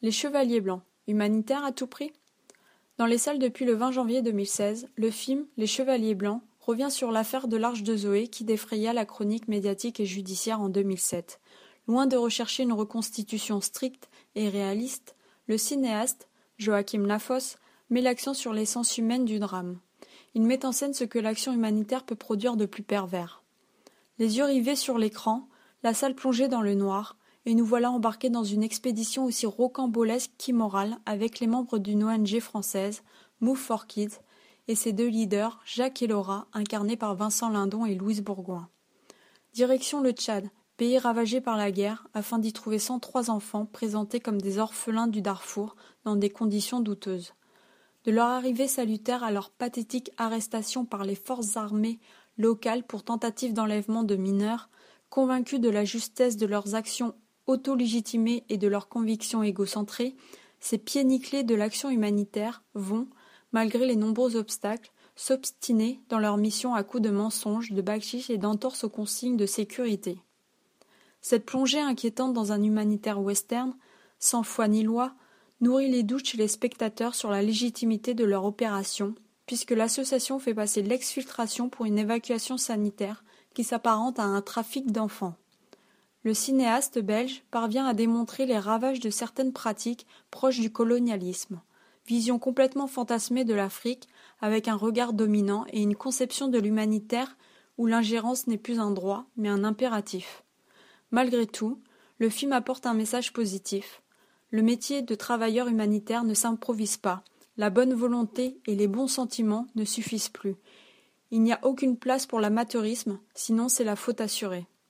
Les Chevaliers Blancs, humanitaires à tout prix? Dans les salles depuis le 20 janvier 2016, le film Les Chevaliers Blancs revient sur l'affaire de l'Arche de Zoé qui défraya la chronique médiatique et judiciaire en 2007. Loin de rechercher une reconstitution stricte et réaliste, le cinéaste, Joachim Lafosse, met l'accent sur l'essence humaine du drame. Il met en scène ce que l'action humanitaire peut produire de plus pervers. Les yeux rivés sur l'écran, la salle plongée dans le noir, et nous voilà embarqués dans une expédition aussi rocambolesque qu'immorale avec les membres d'une ONG française, Move for Kids, et ses deux leaders, Jacques et Laura, incarnés par Vincent Lindon et Louise Bourgoin. Direction le Tchad, pays ravagé par la guerre, afin d'y trouver 103 enfants présentés comme des orphelins du Darfour dans des conditions douteuses. De leur arrivée salutaire à leur pathétique arrestation par les forces armées locales pour tentative d'enlèvement de mineurs, convaincus de la justesse de leurs actions auto-légitimées et de leurs convictions égocentrées, ces pieds nickelés de l'action humanitaire vont, malgré les nombreux obstacles, s'obstiner dans leur mission à coups de mensonges, de bakchich et d'entorses aux consignes de sécurité. Cette plongée inquiétante dans un humanitaire western, sans foi ni loi, nourrit les doutes chez les spectateurs sur la légitimité de leur opération, puisque l'association fait passer l'exfiltration pour une évacuation sanitaire qui s'apparente à un trafic d'enfants. Le cinéaste belge parvient à démontrer les ravages de certaines pratiques proches du colonialisme, vision complètement fantasmée de l'Afrique avec un regard dominant et une conception de l'humanitaire où l'ingérence n'est plus un droit mais un impératif. Malgré tout, le film apporte un message positif. Le métier de travailleur humanitaire ne s'improvise pas, la bonne volonté et les bons sentiments ne suffisent plus. Il n'y a aucune place pour l'amateurisme, sinon c'est la faute assurée.